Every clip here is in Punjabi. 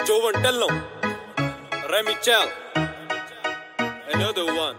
Jovan Tello, Remy Chell, another one.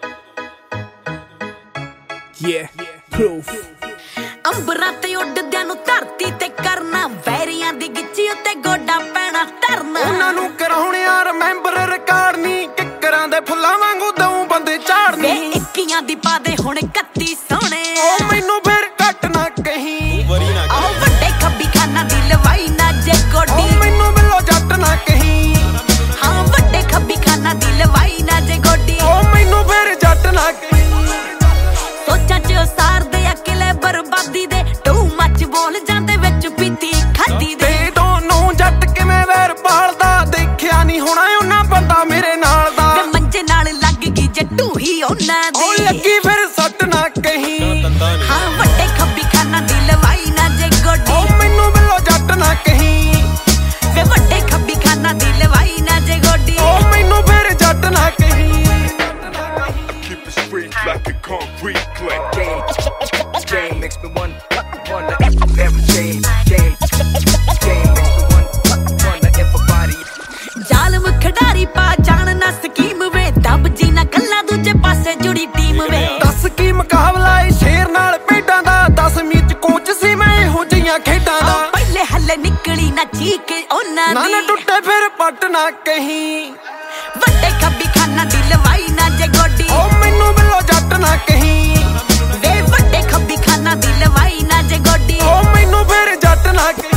Yeah, proof. ਅੰਬਰਾਂ ਤੇ ਉੱਡਦਿਆਂ ਨੂੰ ਧਰਤੀ ਤੇ ਕਰਨਾ, ਵੈਰੀਆਂ ਦੀ ਗਿੱਚੀ ਉੱਤੇ ਗੋਡਾ ਪੈਣਾ ਧਰਨਾ। ਉਹਨਾਂ ਨੂੰ ਕਰਾਉਣਿਆ ਰਿਮੈਂਬਰ ਰਿਕਾਰਡ ਨਹੀਂ, ਕਿੱਕਰਾਂ ਦੇ ਫੁੱਲਾਂ ਵਾਂਗੂ ਦਊ ਬੰਦੇ ਝਾੜਨੀ। ਵੇ 21 ਦੀ ਪਾ ਦੇ ਹੁਣ 31 ਸੋਹਣੇ, ਉਹ ਮੈਨੂੰ ਫਿਰ ਘੱਟ ਨਾ ਕਹੀਂ। ਆਹ ਵੱਡੇ ਖੱਬੀ ਖਾਨਾ ਦੀ ਲਵਾਈ ਨਾ ਜੇ ਗੋਡੀ, ਉਹ ਮੈਨੂੰ ਬਿੱਲੋ ਜੱਟ ਨਾ ਕਹੀਂ। ਹਾਂ ਵੱਡੇ ਖੱਬੀ ਖਾਨਾ ਦੀ ਲਵਾਈ ਨਾ ਜੇ ਗੋਡੀ, ਉਹ ਮੈਨੂੰ ਫਿਰ ਜੱਟ ਨਾ ਕਹੀਂ। ਸੋਚਾਂ ਚ ਉਸਾਰਦੇ ਆ ਕਿਲੇ ਬਰਬਾਦੀ ਦੇ, ਟੂ ਮੱਚ ਬੋਲ ਜਾਂਦੇ ਵਿੱਚ ਪੀਤੀ ਖਾਦੀ ਦੇ। ਤੇ ਦੋਨੋਂ ਜੱਟ ਕਿਵੇਂ ਵੈਰ ਪਾਲਦਾ, ਦੇਖਿਆ ਨਹੀਂ ਹੋਣਾ ਉਹਨਾਂ ਬੰਦਾ ਮੇਰੇ ਨਾਲ ਦਾ। ਵੇ ਮੰਜੇ ਨਾਲ ਲੱਗ ਗਈ ਜੱਟੂ ਹੀ ਉਹਨਾਂ ਦੀ, ਉਹ ਲੱਗੀ ਫਿਰ ਸੱਟ ਨਾ ਕਹੀਂ। ਹਾਂ ਵੱਡੇ ਖੱਬੀ ਖਾਨਾ ਦੀ ਲਵਾਈ ਨਾ ਜੇ ਗੋਡੀ, ਉਹ ਮੈਨੂੰ ਬਿੱਲੋ ਜੱਟ ਨਾ ਕਹੀਂ। ਵੇ ਵੱਡੇ ਖੱਬੀ ਖਾਨਾ ਦੀ ਲਵਾਈ ਨਾ ਜੇ ਗੋਡੀ, ਉਹ ਮੈਨੂੰ ਫਿਰ ਜੱਟ ਨਾ ਕਹੀਂ। Keep it straight like a concrete click. Game makes me wonder every game makes me wonder if a body. ਜ਼ਾਲਮ ਖਿਡਾਰੀ ਪਾ ਜਾਣ ਨਾ ਸਕੀਮ ਵੇ, ਦੱਬ ਜੀ ਨਾ ਕੱਲਾ ਦੂਜੇ ਪਾਸੇ ਜੁੜੀ ਟੀਮ ਵੇ। ਦੱਸ ਕੀ ਮੁਕਾਬਲਾ ਏ ਸ਼ੇਰ ਨਾਲ ਭੇਡਾਂ ਦਾ, 10ਵੀਂ ਚ ਕੋਚ ਸੀ ਮੈਂ ਇਹੋ ਜਿਹੀਆਂ ਖੇਡਾਂ ਦਾ। ਪਹਿਲੇ ਹੱਲੇ ਨਿਕਲੀ ਨਾ ਚੀਕ ਉਹਨਾਂ ਨਾ ਦੀ, ਟੁੱਟੇ ਫਿਰ ਪੱਟ ਨਾ ਕਹੀਂ। ਵੱਡੇ ਖੱਬੀ ਖਾਨਾ ਦੀ ਲਵਾਈ ਨਾ ਜੇ ਗੋਡੀ, ਉਹ ਮੈਨੂੰ ਬਿੱਲੋ ਜੱਟ ਨਾ ਕਹੀਂ। ਵੇ ਵੱਡੇ ਖੱਬੀ ਖਾਨਾ ਦੀ ਲਵਾਈ ਨਾ ਜੇ ਗੋਡੀ, ਉਹ ਮੈਨੂੰ ਫਿਰ ਜੱਟ ਨਾ ਕਹੀਂ।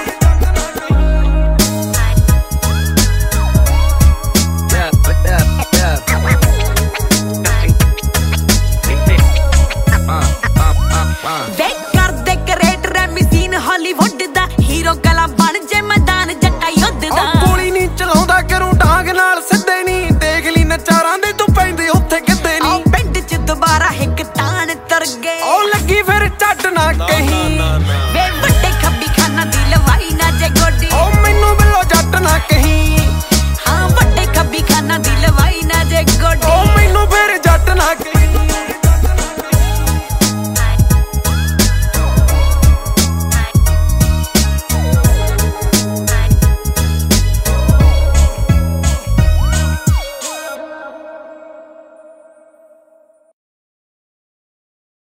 ਵੇ ਕਰਦੇ ਕ੍ਰੇਟ ਰੈਮੀਸੀਨ ਹਾਲੀਵੁੱਡ ਦਾ, ਹੀਰੋ ਕਲਾ ਬਣ ਜੇ ਮੈਦਾਨ ਜੱਟਾ ਯੁੱਧ ਦਾ। ਉਹ ਗੋਲੀ ਨਹੀਂ ਚਲਾਉਂਦਾ ਕਰੂੰ ਡਾਂਗ ਨਾਲ ਸਿੱਧੇ ਨਹੀਂ, ਦੇਖ ਲਈ ਨਚਾਰਾਂ ਦੇ ਤੂੰ ਪੈਂਦੇ ਉੱਥੇ ਕਿੱਦੇ ਨਹੀਂ। ਪਿੰਡ ਚ ਦੁਬਾਰਾ ਇੱਕ ਤਾਣ ਤੁਰ ਗਏ, ਉਹ ਲੱਗੀ ਫਿਰ ਝੱਟ ਨਾ ਕਹੀਂ।